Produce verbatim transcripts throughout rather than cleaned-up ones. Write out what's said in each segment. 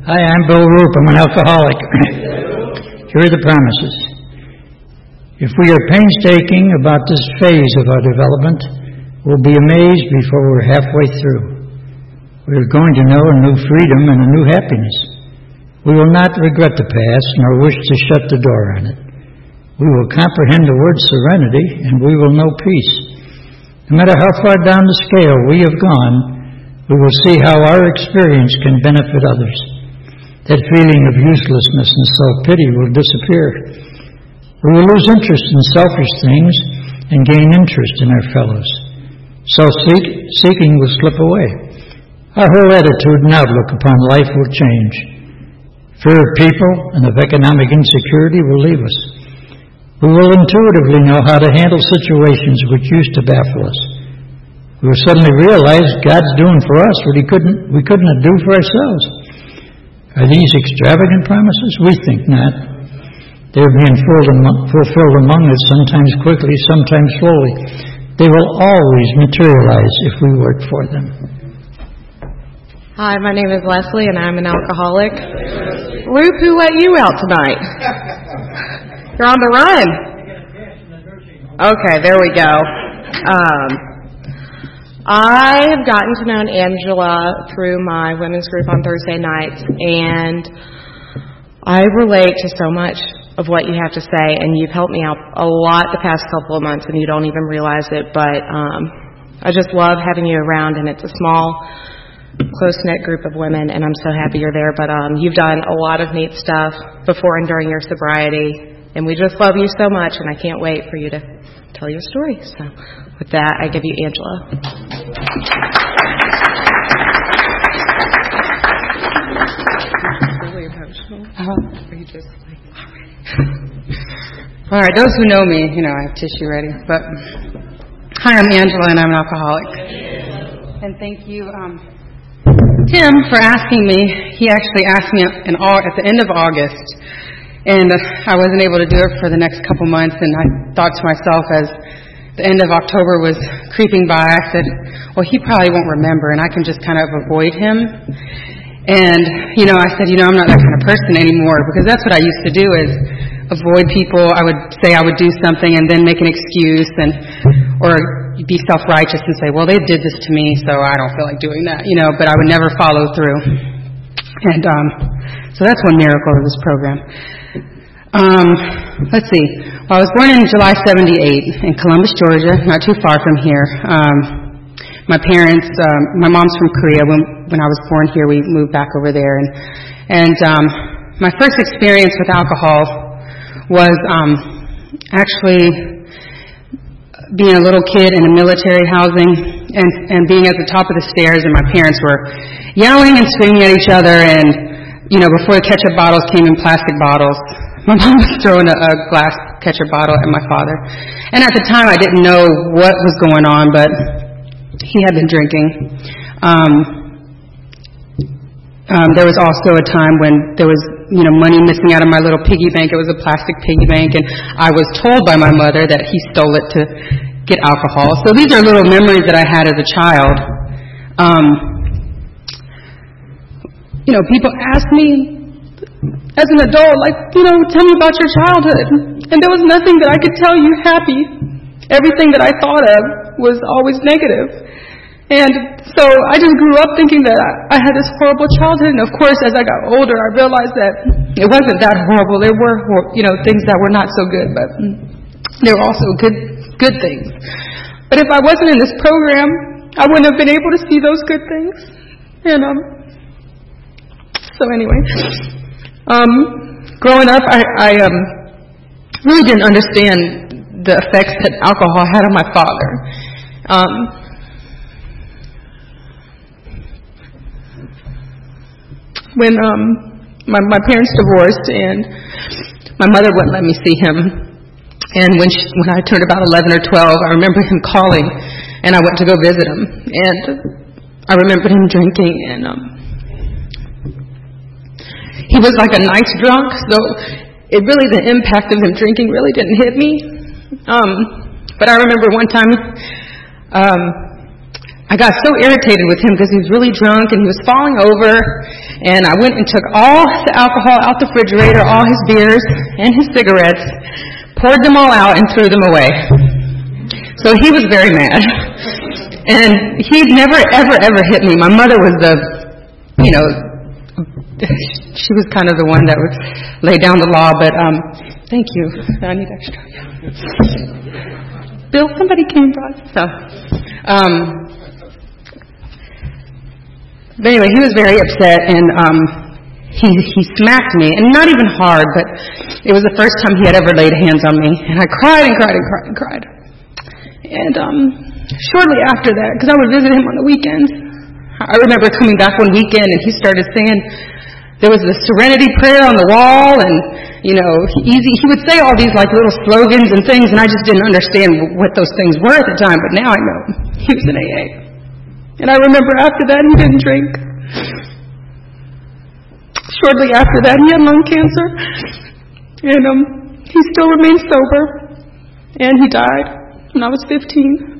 Hi, I'm Bill Roop. I'm an alcoholic. Here are the promises. If we are painstaking about this phase of our development, we'll be amazed before we're halfway through. We're going to know a new freedom and a new happiness. We will not regret the past, nor wish to shut the door on it. We will comprehend the word serenity, and we will know peace. No matter how far down the scale we have gone, we will see how our experience can benefit others. That feeling of uselessness and self-pity will disappear. We will lose interest in selfish things and gain interest in our fellows. Self-seeking will slip away. Our whole attitude and outlook upon life will change. Fear of people and of economic insecurity will leave us. We will intuitively know how to handle situations which used to baffle us. We will suddenly realize God's doing for us what He couldn't, we couldn't do for ourselves. Are these extravagant promises? We think not. They are being fulfilled among us, sometimes quickly, sometimes slowly. They will always materialize if we work for them. Hi, my name is Leslie, and I'm an alcoholic. Ruth, who let you out tonight? You're on the run. Okay, there we go. Um, I have gotten to know Angela through my women's group on Thursday nights, and I relate to so much of what you have to say, and you've helped me out a lot the past couple of months, and you don't even realize it, but um, I just love having you around, and it's a small, close-knit group of women, and I'm so happy you're there. But um, you've done a lot of neat stuff before and during your sobriety, and we just love you so much, and I can't wait for you to tell your story. So with that, I give you Angela. Really emotional. Uh-huh. Are you just like, all right, those who know me, you know, I have tissue ready. But hi, I'm Angela, and I'm an alcoholic. And thank you, um, Tim, for asking me. He actually asked me in, at the end of August, and I wasn't able to do it for the next couple months, and I thought to myself as the end of October was creeping by, I said, well, he probably won't remember, and I can just kind of avoid him. And, you know, I said, you know, I'm not that kind of person anymore, because that's what I used to do is avoid people. I would say I would do something and then make an excuse, and or be self-righteous and say, well, they did this to me, so I don't feel like doing that, you know, but I would never follow through. And um, so that's one miracle of this program. Um, let's see. Well, I was born in July seventy-eight in Columbus, Georgia, not too far from here. Um, my parents, um, my mom's from Korea. When when I was born here, we moved back over there. And, and um, my first experience with alcohol was um, actually being a little kid in a military housing and, and being at the top of the stairs, and my parents were yelling and screaming at each other. And, you know, before the ketchup bottles came in plastic bottles, my mom was throwing a, a glass ketchup bottle at my father. And at the time, I didn't know what was going on, but he had been drinking. Um, um, there was also a time when there was, you know, money missing out of my little piggy bank. It was a plastic piggy bank, and I was told by my mother that he stole it to get alcohol. So these are little memories that I had as a child. Um, you know, people ask me, as an adult, like, you know, tell me about your childhood. And there was nothing that I could tell you happy. Everything that I thought of was always negative. And so I just grew up thinking that I had this horrible childhood. And of course, as I got older, I realized that it wasn't that horrible. There were, you know, things that were not so good, but there were also good, good things. But if I wasn't in this program, I wouldn't have been able to see those good things. And um, so anyway. Um, growing up, I, I um, really didn't understand the effects that alcohol had on my father. Um, when um, my, my parents divorced, and my mother wouldn't let me see him, and when she, when I turned about eleven or twelve, I remember him calling, and I went to go visit him, and I remembered him drinking, and um, he was like a nice drunk, so it really, the impact of him drinking really didn't hit me. Um, but I remember one time, um, I got so irritated with him because he was really drunk and he was falling over, and I went and took all the alcohol out the refrigerator, all his beers and his cigarettes, poured them all out and threw them away. So he was very mad. And he'd never, ever, ever hit me. My mother was the, you know, she was kind of the one that would lay down the law, but um, thank you. I need extra. Yeah. Bill, somebody came by. So, um, but anyway, he was very upset, and um, he he smacked me, and not even hard, but it was the first time he had ever laid hands on me, and I cried and cried and cried and cried. And um, shortly after that, because I would visit him on the weekends, I remember coming back one weekend, and he started saying there was the serenity prayer on the wall, and you know, easy. He would say all these like little slogans and things, and I just didn't understand what those things were at the time. But now I know he was in A A. And I remember after that he didn't drink. Shortly after that he had lung cancer, and um, he still remained sober, and he died when I was fifteen.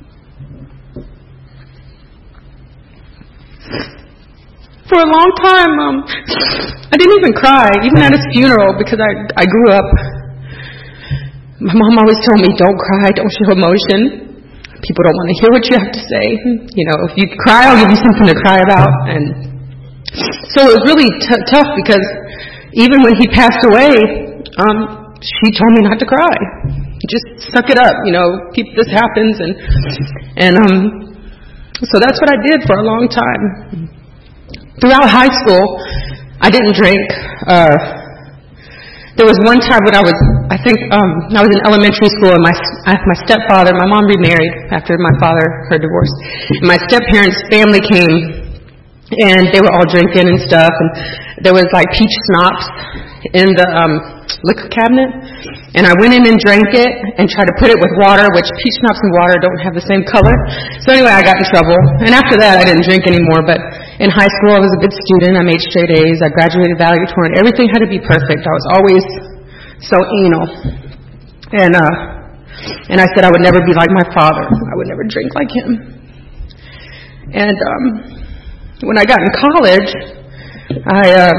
For a long time, um, I didn't even cry, even at his funeral, because I I grew up. My mom always told me, don't cry, don't show emotion. People don't want to hear what you have to say. You know, if you cry, I'll give you something to cry about. And so it was really t- tough because even when he passed away, um, she told me not to cry. Just suck it up, you know, keep this happens. And, and um, so that's what I did for a long time. Throughout high school, I didn't drink. Uh, there was one time when I was, I think, um, I was in elementary school, and my my stepfather, my mom remarried after my father, her divorce. And my step-parents' family came, and they were all drinking and stuff, and there was like peach schnapps in the um, liquor cabinet. And I went in and drank it and tried to put it with water, which peach schnapps and water don't have the same color. So anyway, I got in trouble. And after that, I didn't drink anymore. But in high school, I was a good student. I made straight A's. I graduated valedictorian. Everything had to be perfect. I was always so anal. And uh, and I said I would never be like my father. I would never drink like him. And um, when I got in college, I... Um,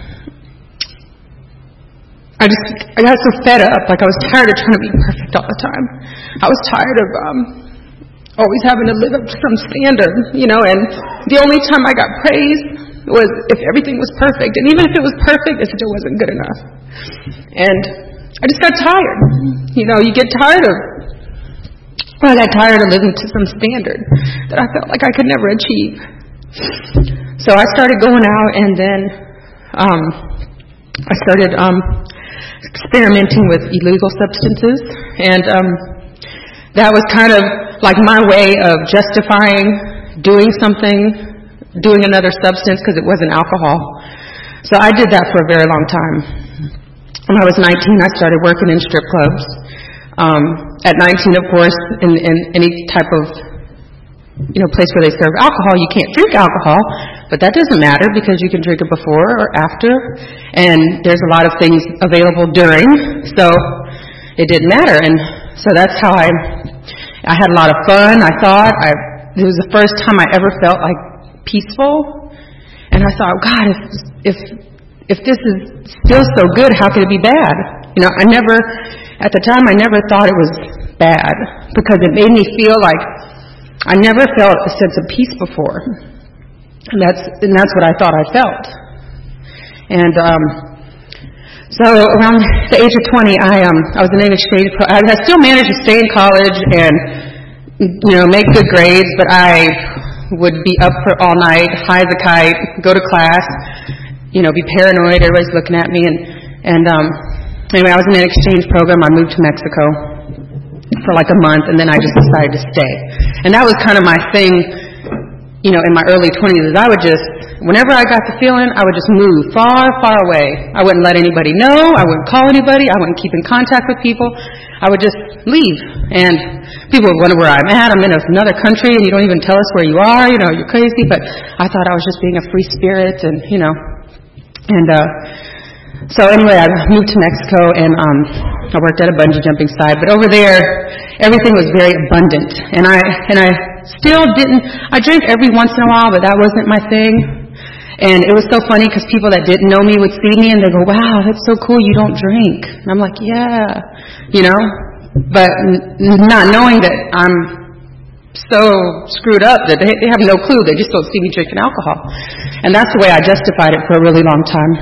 I just, I got so fed up, like I was tired of trying to be perfect all the time. I was tired of um, always having to live up to some standard, you know, and the only time I got praise was if everything was perfect. And even if it was perfect, it still wasn't good enough. And I just got tired. You know, you get tired of, well, I got tired of living to some standard that I felt like I could never achieve. So I started going out, and then um, I started... Um, experimenting with illegal substances, and um, that was kind of like my way of justifying doing something, doing another substance, because it wasn't alcohol. So I did that for a very long time. When I was nineteen, I started working in strip clubs. Um, at nineteen, of course, in, in any type of you know place where they serve alcohol, you can't drink alcohol. But that doesn't matter because you can drink it before or after, and there's a lot of things available during, so it didn't matter. And so that's how I I had a lot of fun. I thought I it was the first time I ever felt like peaceful, and I thought, God, if if if this is still so good, how could it be bad? You know, I never at the time I never thought it was bad because it made me feel like I never felt a sense of peace before. And that's and that's what I thought I felt. And um, so around the age of twenty, I um I was in an exchange. Pro- I, I still managed to stay in college and you know make good grades, but I would be up for all night, high as a kite, go to class, you know, be paranoid. Everybody's looking at me, and and um, anyway, I was in an exchange program. I moved to Mexico for like a month, and then I just decided to stay. And that was kind of my thing. You know, in my early twenties, is I would just, whenever I got the feeling, I would just move far, far away. I wouldn't let anybody know. I wouldn't call anybody. I wouldn't keep in contact with people. I would just leave. And people would wonder where I'm at. I'm in another country, and you don't even tell us where you are. You know, you're crazy. But I thought I was just being a free spirit, and, you know. And uh, so anyway, I moved to Mexico, and um, I worked at a bungee jumping site. But over there, everything was very abundant. And I, and I, still didn't, I drank every once in a while, but that wasn't my thing. And it was so funny because people that didn't know me would see me and they go, wow, that's so cool, you don't drink. And I'm like, yeah, you know, but n- not knowing that I'm so screwed up that they, they have no clue. They just don't see me drinking alcohol. And that's the way I justified it for a really long time.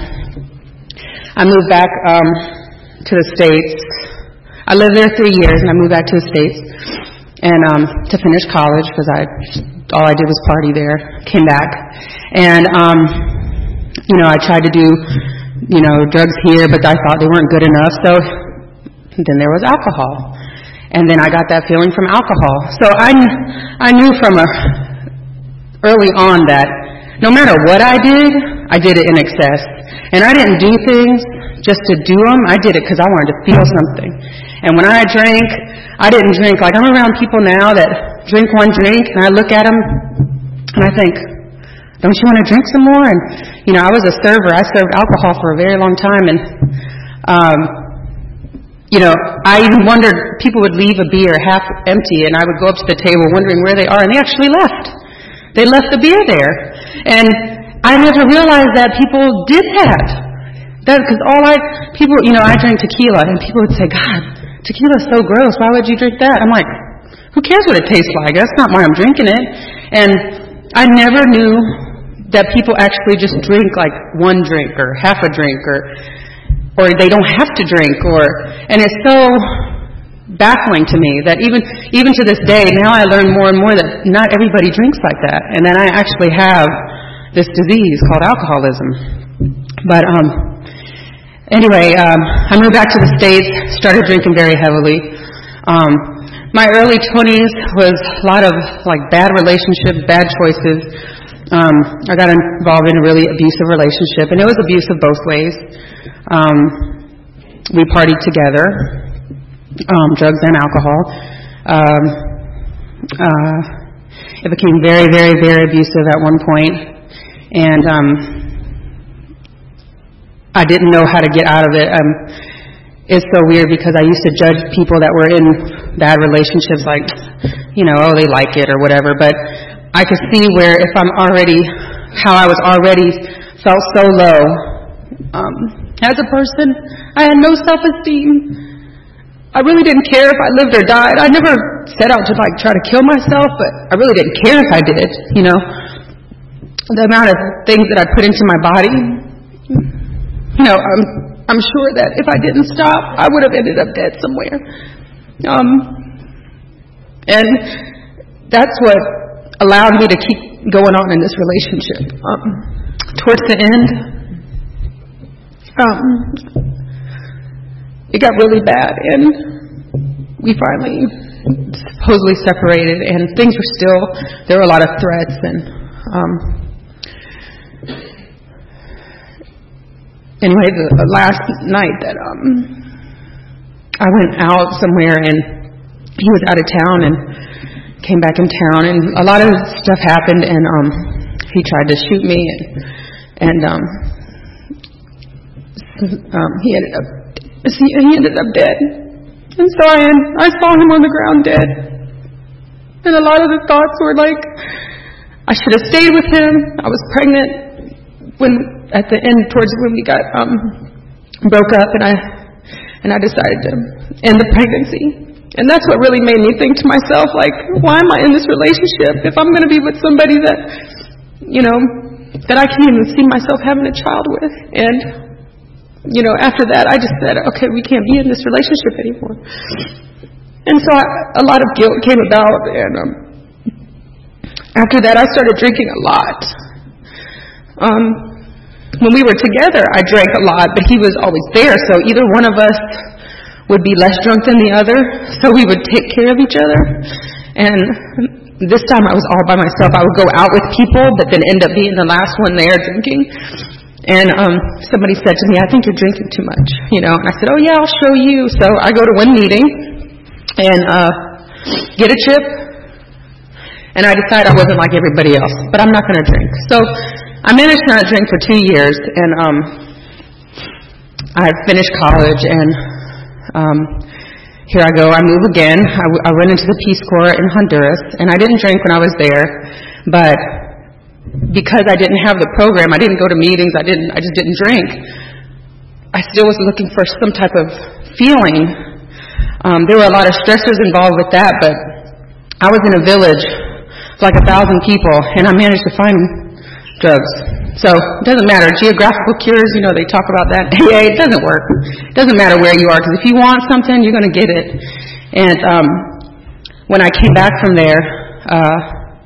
I moved back um, to the States. I lived there three years and I moved back to the States and um, to finish college because I all I did was party there. Came back. And, um, you know, I tried to do, you know, drugs here, but I thought they weren't good enough. So then there was alcohol. And then I got that feeling from alcohol. So I, I knew from a, early on that no matter what I did, I did it in excess. And I didn't do things just to do them. I did it because I wanted to feel something. And when I drank, I didn't drink. Like, I'm around people now that drink one drink, and I look at them, and I think, don't you want to drink some more? And, you know, I was a server. I served alcohol for a very long time. And, um, you know, I even wondered, people would leave a beer half empty, and I would go up to the table wondering where they are, and they actually left. They left the beer there. And I never realized that people did that. That because all I, people, you know, I drank tequila, and people would say, God, tequila's so gross. Why would you drink that? I'm like, who cares what it tastes like? That's not why I'm drinking it. And I never knew that people actually just drink like one drink or half a drink or or they don't have to drink or and it's so baffling to me that even even to this day now I learn more and more that not everybody drinks like that and that I actually have this disease called alcoholism. But um anyway, um I moved back to the States, started drinking very heavily. Um my early twenties was a lot of like bad relationships, bad choices. Um, I got involved in a really abusive relationship, and it was abusive both ways. Um, we partied together, um, drugs and alcohol. Um, uh, it became very, very, very abusive at one point, and um, I didn't know how to get out of it. Um, it's so weird because I used to judge people that were in bad relationships, like, you know, oh, they like it or whatever, but I could see where if I'm already, how I was already felt so low um, as a person, I had no self-esteem. I really didn't care if I lived or died. I never set out to like try to kill myself, but I really didn't care if I did, you know. The amount of things that I put into my body, you know, I'm, I'm sure that if I didn't stop, I would have ended up dead somewhere. Um, and that's what allowed me to keep going on in this relationship. Um, towards the end, um, it got really bad, and we finally supposedly separated, and things were still, there were a lot of threats, and um, anyway, the, the last night that um, I went out somewhere, and he was out of town, and came back in town, and a lot of stuff happened, and um, he tried to shoot me, and, and um, um, he ended up he ended up dead. And so I I saw him on the ground dead, and a lot of the thoughts were like, I should have stayed with him. I was pregnant when at the end, towards when we got um, broke up, and I and I decided to end the pregnancy. And that's what really made me think to myself, like, why am I in this relationship if I'm going to be with somebody that, you know, that I can't even see myself having a child with? And, you know, after that, I just said, okay, we can't be in this relationship anymore. And so I, a lot of guilt came about, and um, after that, I started drinking a lot. Um, when we were together, I drank a lot, but he was always there, so either one of us would be less drunk than the other, so we would take care of each other. And this time I was all by myself. I would go out with people, but then end up being the last one there drinking. And um, somebody said to me, I think you're drinking too much, you know. And I said, oh yeah, I'll show you. So I go to one meeting and uh, get a chip, and I decide I wasn't like everybody else, but I'm not going to drink. So I managed to not drink for two years, and um, I finished college, and Um, here I go, I move again. I, w- I went into the Peace Corps in Honduras, and I didn't drink when I was there, but because I didn't have the program, I didn't go to meetings, I didn't, I just didn't drink. I still was looking for some type of feeling. Um, there were a lot of stressors involved with that, but I was in a village, like a thousand people, and I managed to find drugs. So it doesn't matter. Geographical cures, you know, they talk about that. A A, it doesn't work. It doesn't matter where you are, because if you want something, you're going to get it. And um, when I came back from there, uh,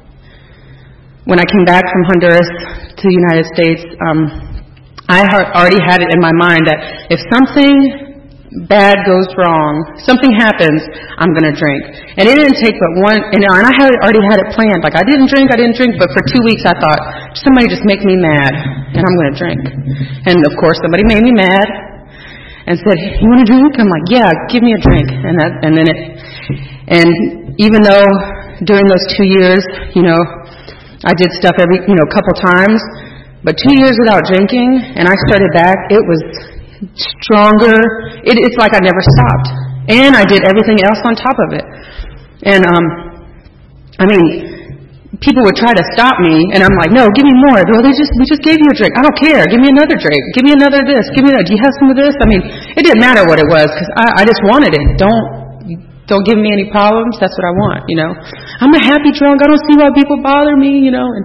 when I came back from Honduras to the United States, um, I ha- already had it in my mind that if something bad goes wrong, something happens, I'm going to drink. And it didn't take but one, and I had already had it planned. Like, I didn't drink, I didn't drink, but for two weeks I thought, somebody just make me mad, and I'm going to drink. And of course, somebody made me mad and said, you want a drink? I'm like, yeah, give me a drink. And that, and then it, and even though during those two years, you know, I did stuff every, you know, a couple times, but two years without drinking, and I started back, it was stronger. It, it's like I never stopped. And I did everything else on top of it. And, um, I mean, people would try to stop me, and I'm like, no, give me more. Well, they just, we just gave you a drink. I don't care. Give me another drink. Give me another this. Give me that. Do you have some of this? I mean, it didn't matter what it was, because I, I just wanted it. Don't, don't give me any problems. That's what I want, you know. I'm a happy drunk. I don't see why people bother me, you know. And,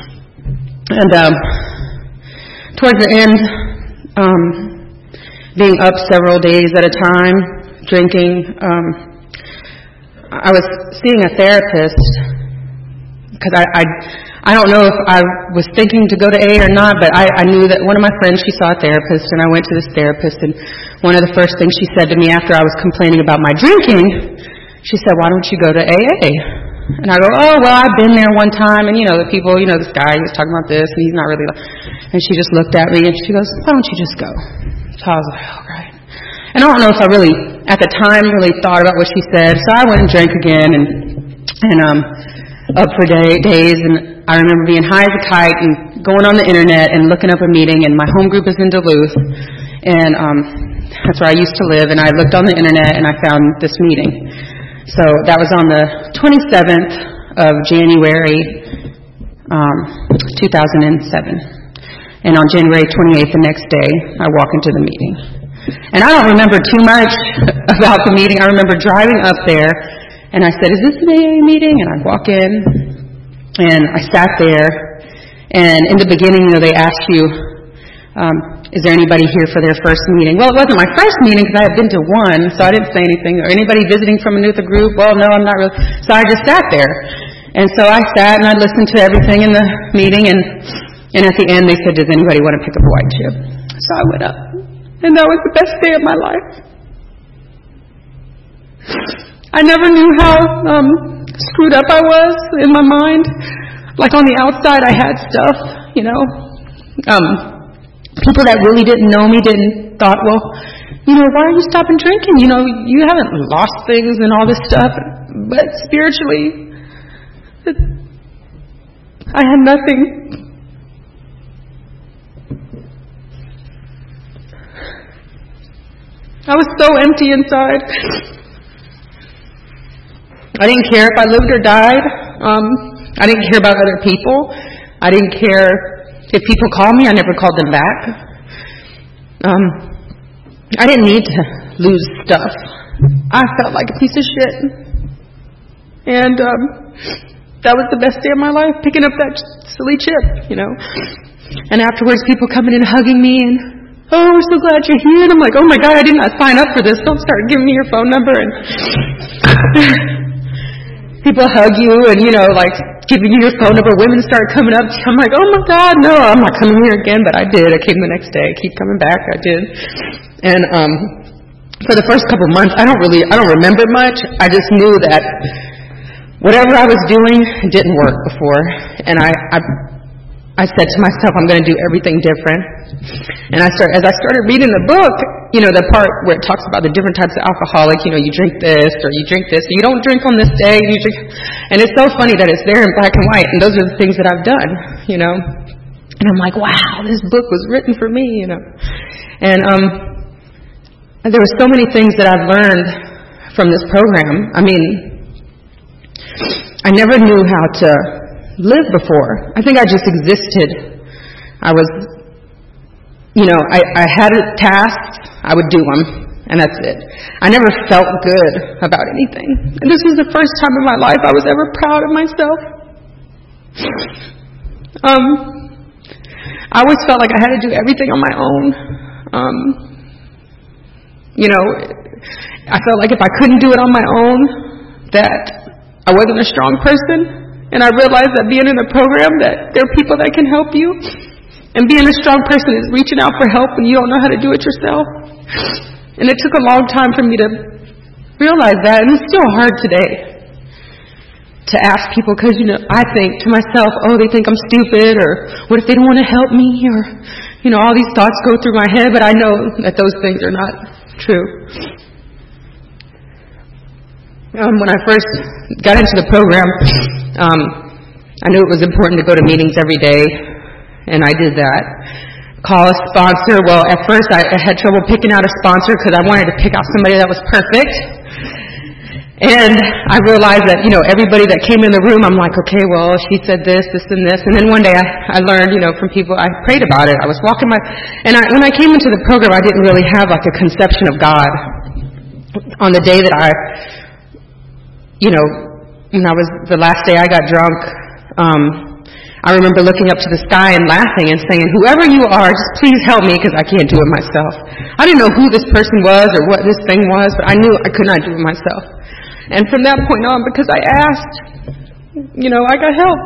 and um, towards the end, um, being up several days at a time, drinking. Um, I was seeing a therapist because I, I, I don't know if I was thinking to go to A A or not, but I, I knew that one of my friends, she saw a therapist, and I went to this therapist, and one of the first things she said to me after I was complaining about my drinking, she said, why don't you go to A A? And I go, oh, well, I've been there one time, and, you know, the people, you know, this guy, he was talking about this, and he's not really, and she just looked at me, and she goes, why don't you just go? So I was like, all right. And I don't know if I really, at the time, really thought about what she said. So I went and drank again, and and um, up for day, days. And I remember being high as a kite and going on the internet and looking up a meeting. And my home group is in Duluth, and um, that's where I used to live. And I looked on the internet and I found this meeting. So that was on the twenty-seventh of January, um, two thousand seven. And on January twenty-eighth, the next day, I walk into the meeting. And I don't remember too much about the meeting. I remember driving up there, and I said, is this an A A meeting? And I walk in, and I sat there. And in the beginning, you know, they asked you, um, is there anybody here for their first meeting? Well, it wasn't my first meeting because I had been to one, so I didn't say anything. Or anybody visiting from a Nutha group? Well, no, I'm not really. So I just sat there. And so I sat, and I listened to everything in the meeting, and And at the end, they said, does anybody want to pick up a white chip? So I went up. And that was the best day of my life. I never knew how um, screwed up I was in my mind. Like on the outside, I had stuff, you know. Um, people that really didn't know me didn't thought, well, you know, why are you stopping drinking? You know, you haven't lost things and all this stuff. But spiritually, it, I had nothing. I was so empty inside. I didn't care if I lived or died. Um, I didn't care about other people. I didn't care if people called me. I never called them back. Um, I didn't need to lose stuff. I felt like a piece of shit. And um, that was the best day of my life, picking up that silly chip, you know. And afterwards, people coming in hugging me and, oh, we're so glad you're here. And I'm like, oh my God, I did not sign up for this. Don't start giving me your phone number. And people hug you and, you know, like giving you your phone number. Women start coming up. I'm like, oh my God, no, I'm not coming here again. But I did. I came the next day. I keep coming back. I did. And um, for the first couple of months, I don't really, I don't remember much. I just knew that whatever I was doing didn't work before. And I, I I said to myself, I'm going to do everything different. And I start, as I started reading the book, you know, the part where it talks about the different types of alcoholic, you know, you drink this or you drink this, or you don't drink on this day, you drink. And it's so funny that it's there in black and white, and those are the things that I've done, you know. And I'm like, wow, this book was written for me, you know. And um, there were so many things that I've learned from this program. I mean, I never knew how to live before. I think I just existed. I was, you know, I, I had tasks, I would do them, and that's it. I never felt good about anything. And this was the first time in my life I was ever proud of myself. Um, I always felt like I had to do everything on my own. Um, you know, I felt like if I couldn't do it on my own, that I wasn't a strong person. And I realized that being in a program, that there are people that can help you. And being a strong person is reaching out for help when you don't know how to do it yourself. And it took a long time for me to realize that, and it's still hard today to ask people, because, you know, I think to myself, oh, they think I'm stupid, or what if they don't want to help me, or, you know, all these thoughts go through my head, but I know that those things are not true. Um, when I first got into the program, um, I knew it was important to go to meetings every day, and I did that. Call a sponsor. Well, at first I, I had trouble picking out a sponsor because I wanted to pick out somebody that was perfect. And I realized that, you know, everybody that came in the room, I'm like, okay, well, she said this, this, and this. And then one day I, I learned, you know, from people, I prayed about it. I was walking my, and I, when I came into the program, I didn't really have like a conception of God. On the day that I, you know, when I was, the last day I got drunk, um, I remember looking up to the sky and laughing and saying, whoever you are, just please help me because I can't do it myself. I didn't know who this person was or what this thing was, but I knew I could not do it myself. And from that point on, because I asked, you know, I got help.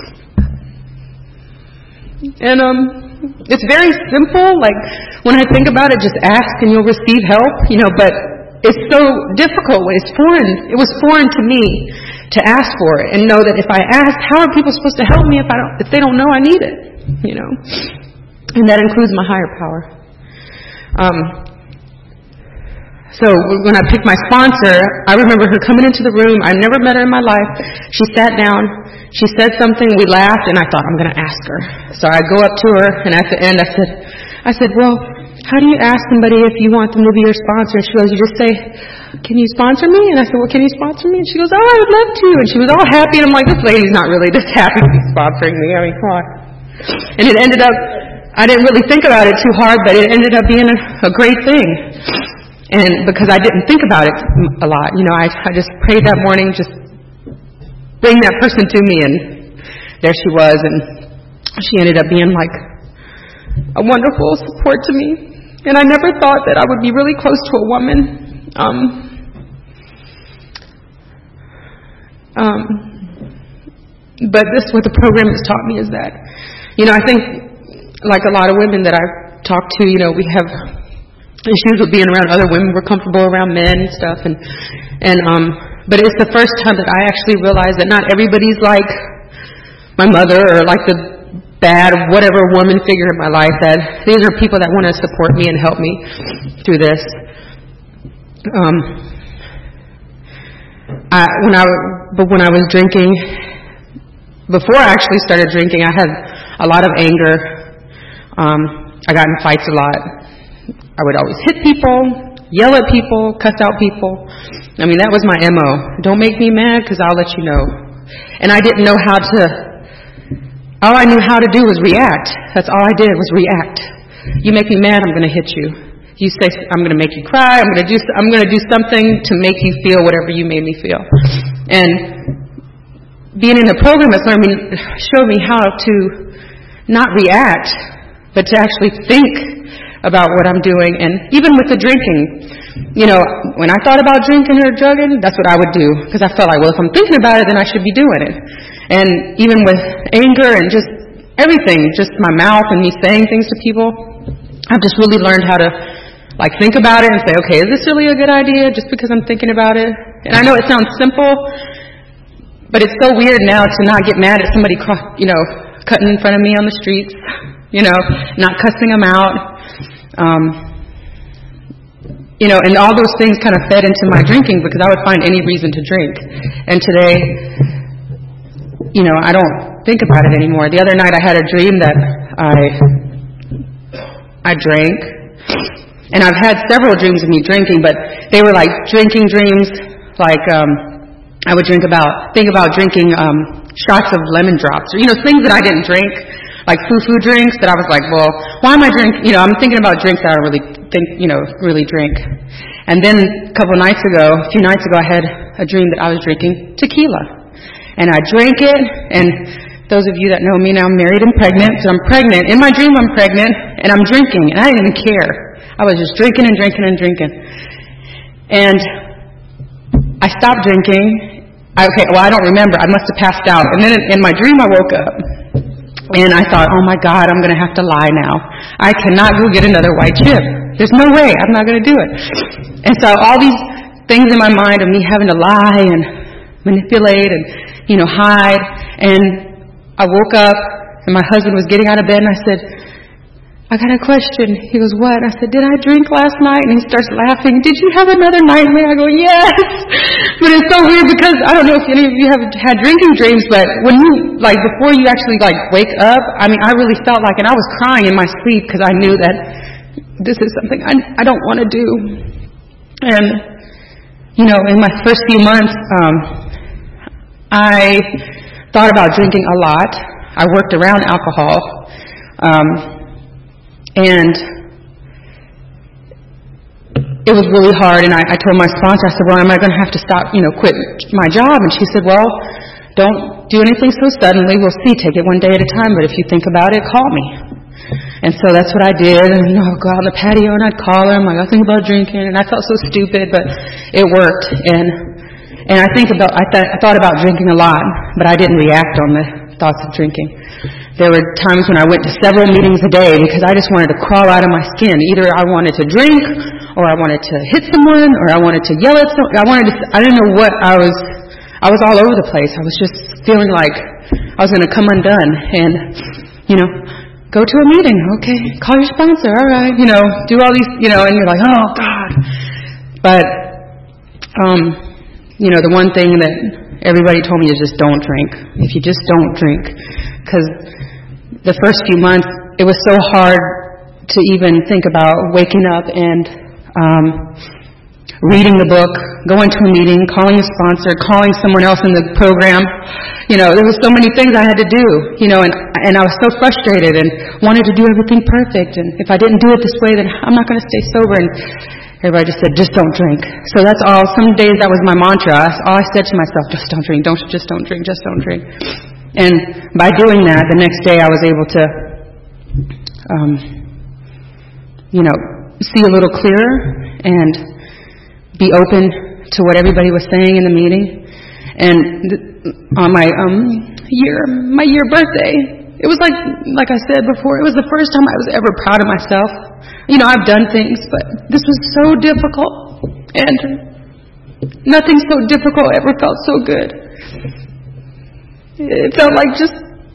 And um, it's very simple. Like, when I think about it, just ask and you'll receive help, you know, but it's so difficult when it's foreign. It was foreign to me to ask for it and know that if I ask, how are people supposed to help me if I don't, if they don't know I need it, you know? And that includes my higher power. Um, so when I picked my sponsor, I remember her coming into the room. I never met her in my life. She sat down. She said something. We laughed, and I thought, I'm going to ask her. So I go up to her, and at the end, I said, I said, well, how do you ask somebody if you want them to be your sponsor? And she goes, you just say, can you sponsor me? And I said, well, can you sponsor me? And she goes, oh, I would love to. And she was all happy. And I'm like, this lady's not really this happy to be sponsoring me. I mean, come on. And it ended up, I didn't really think about it too hard, but it ended up being a, a great thing. And because I didn't think about it a lot, you know, I, I just prayed that morning, just bring that person to me. And there she was. And she ended up being like a wonderful support to me. And I never thought that I would be really close to a woman. Um, um, but this, what the program has taught me is that, you know, I think like a lot of women that I've talked to, you know, we have issues with being around other women. We're comfortable around men and stuff. And, and, um, but it's the first time that I actually realized that not everybody's like my mother or like the bad, whatever woman figure in my life, that these are people that want to support me and help me through this. Um, I, when I, but when I was drinking, before I actually started drinking, I had a lot of anger. Um, I got in fights a lot. I would always hit people, yell at people, cuss out people. I mean, that was my M O. Don't make me mad because I'll let you know. And I didn't know how to. All I knew how to do was react. That's all I did was react. You make me mad, I'm going to hit you. You say I'm going to make you cry. I'm going to do. I'm going to do something to make you feel whatever you made me feel. And being in the program has learned me, showed me how to not react, but to actually think about what I'm doing. And even with the drinking, you know, when I thought about drinking or drugging, that's what I would do because I felt like, well, if I'm thinking about it, then I should be doing it. And even with anger and just everything, just my mouth and me saying things to people, I've just really learned how to, like, think about it and say, okay, is this really a good idea just because I'm thinking about it? And I know it sounds simple, but it's so weird now to not get mad at somebody, you know, cutting in front of me on the streets, you know, not cussing them out. Um, you know, and all those things kind of fed into my drinking because I would find any reason to drink. And today, you know, I don't think about it anymore. The other night I had a dream that I I drank, And I've had several dreams of me drinking, but they were like drinking dreams, like um, I would drink about, think about drinking um, shots of lemon drops, or, you know, things that I didn't drink, like foo-foo drinks that I was like, well, why am I drinking? You know, I'm thinking about drinks that I don't really think, you know, really drink. And then a couple of nights ago, a few nights ago, I had a dream that I was drinking tequila. And I drank it, and those of you that know me now, I'm married and pregnant, so I'm pregnant. In my dream, I'm pregnant, and I'm drinking, and I didn't even care. I was just drinking and drinking and drinking. And I stopped drinking. I, okay, well, I don't remember. I must have passed out. And then in, in my dream, I woke up. And I thought, oh, my God, I'm going to have to lie now. I cannot go get another white chip. There's no way. I'm not going to do it. And so all these things in my mind of me having to lie and manipulate and, you know, hide. And I woke up, and my husband was getting out of bed, and I said, I got a question. He goes, what? I said, did I drink last night? And he starts laughing. Did you have another nightmare? I go, yes. But it's so weird because I don't know if any of you have had drinking dreams, but when you, like, before you actually, like, wake up, I mean, I really felt like, and I was crying in my sleep because I knew that this is something I, I don't want to do. And, you know, in my first few months, um, I thought about drinking a lot. I worked around alcohol. Um, And it was really hard, and I, I told my sponsor, I said, well, am I going to have to stop, you know, quit my job? And she said, well, don't do anything so suddenly. We'll see. Take it one day at a time, but if you think about it, call me. And so that's what I did, and, you know, I'd go out on the patio, and I'd call her. I'm like, I think about drinking, and I felt so stupid, but it worked. And and I think about, I, th- I thought about drinking a lot, but I didn't react on the thoughts of drinking. There were times when I went to several meetings a day because I just wanted to crawl out of my skin. Either I wanted to drink, or I wanted to hit someone, or I wanted to yell at someone. I wanted to, I didn't know what I was, I was all over the place. I was just feeling like I was going to come undone. And, you know, go to a meeting, okay, call your sponsor, all right, you know, do all these, you know, and you're like, oh, God. But, um, you know, the one thing that everybody told me is just don't drink. If you just don't drink. Because the first few months, it was so hard to even think about waking up and um, reading the book, going to a meeting, calling a sponsor, calling someone else in the program. You know, there was so many things I had to do, you know, and and I was so frustrated and wanted to do everything perfect. And if I didn't do it this way, then I'm not going to stay sober. And everybody just said, just don't drink. So that's all. Some days that was my mantra. All I said to myself, just don't drink. Don't, just don't drink. Just don't drink. And by doing that, the next day I was able to, um, you know, see a little clearer and be open to what everybody was saying in the meeting. And th- on my um, year, my year birthday, it was like, like I said before, it was the first time I was ever proud of myself. You know, I've done things, but this was so difficult, and nothing so difficult ever felt so good. It felt like just,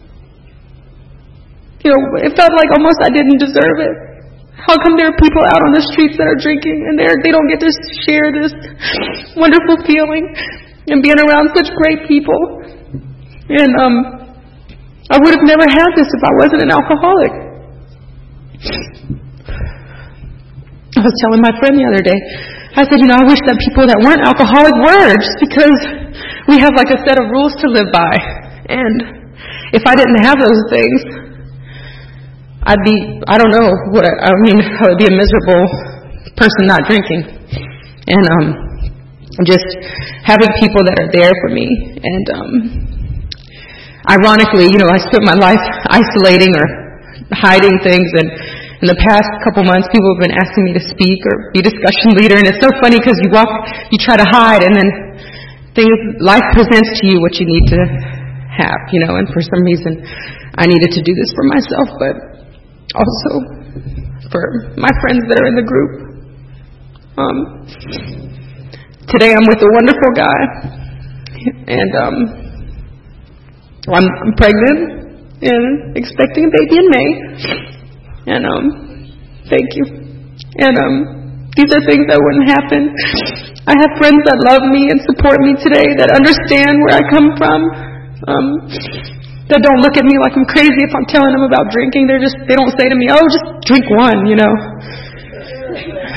you know, it felt like almost I didn't deserve it. How come there are people out on the streets that are drinking, and they're, they don't get to share this wonderful feeling and being around such great people? And um, I would have never had this if I wasn't an alcoholic. I was telling my friend the other day, I said, you know, I wish that people that weren't alcoholic were, just because we have like a set of rules to live by. And if I didn't have those things, I'd be, I don't know, what I, I mean, I would be a miserable person not drinking. And um, just having people that are there for me. And um, ironically, you know, I spent my life isolating or hiding things, and in the past couple months, people have been asking me to speak or be discussion leader, and it's so funny because you walk, you try to hide, and then things, life presents to you what you need to have, you know, and for some reason, I needed to do this for myself, but also for my friends that are in the group. Um, today I'm with a wonderful guy, and um, I'm, I'm pregnant and expecting a baby in May. And, um, thank you. And, um, these are things that wouldn't happen. I have friends that love me and support me today, that understand where I come from, um, that don't look at me like I'm crazy if I'm telling them about drinking. They're just, they don't say to me, oh, just drink one, you know.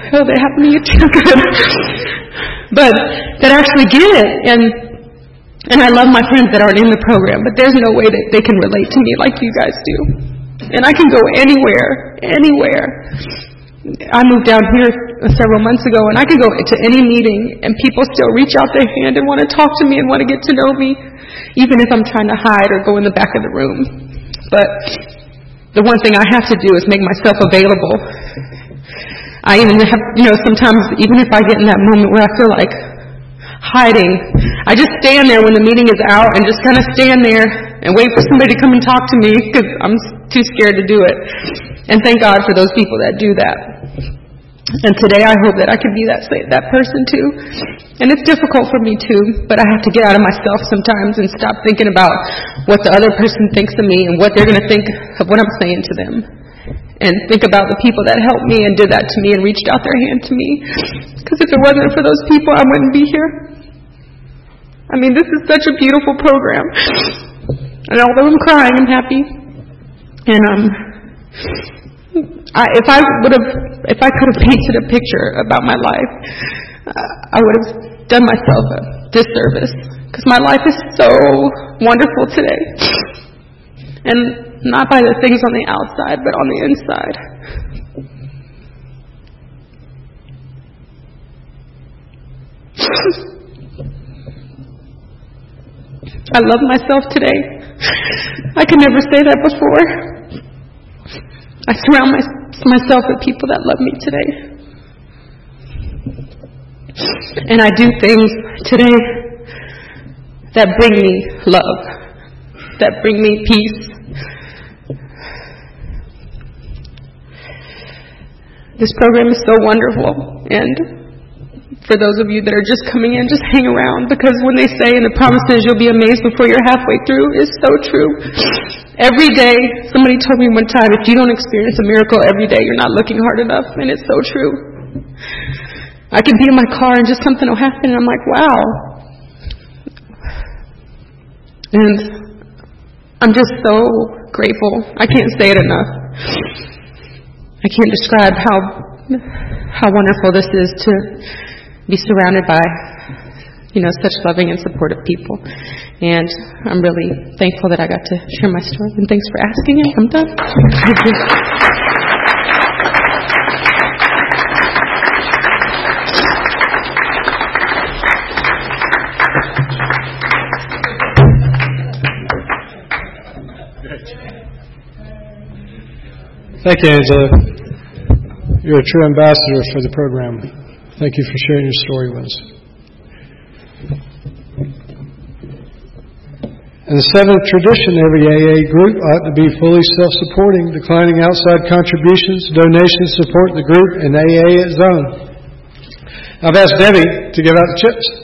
oh, they happen to you too, good. But that actually get it. And and I love my friends that aren't in the program, but there's no way that they can relate to me like you guys do. And I can go anywhere, anywhere. I moved down here several months ago, and I can go to any meeting, and people still reach out their hand and want to talk to me and want to get to know me, even if I'm trying to hide or go in the back of the room. But the one thing I have to do is make myself available. I even have, you know, sometimes even if I get in that moment where I feel like hiding, I just stand there when the meeting is out and just kind of stand there and wait for somebody to come and talk to me because I'm too scared to do it. And thank God for those people that do that. And today I hope that I can be that that person too. And it's difficult for me too, but I have to get out of myself sometimes and stop thinking about what the other person thinks of me and what they're going to think of what I'm saying to them. And think about the people that helped me and did that to me and reached out their hand to me. Because if it wasn't for those people, I wouldn't be here. I mean, this is such a beautiful program. And although I'm crying, I'm happy. And um, I, if I would have, if I could have painted a picture about my life, uh, I would have done myself a disservice. Because my life is so wonderful today. And not by the things on the outside, but on the inside. I love myself today. I could never say that before. I surround my, myself with people that love me today. And I do things today that bring me love, that bring me peace. This program is so wonderful, and for those of you that are just coming in, just hang around, because when they say in the promises you'll be amazed before you're halfway through, it's so true. Every day, somebody told me one time, if you don't experience a miracle every day, you're not looking hard enough, and it's so true. I can be in my car and just something will happen, and I'm like, wow. And I'm just so grateful. I can't say it enough. I can't describe how how wonderful this is to be surrounded by, you know, such loving and supportive people. And I'm really thankful that I got to share my story. And thanks for asking it. I'm done. Thank you, Angela. You're a true ambassador for the program. Thank you for sharing your story with us. And the seventh tradition, every A A group ought to be fully self-supporting, declining outside contributions. Donations support the group and A A its own. I've asked Debbie to give out the chips.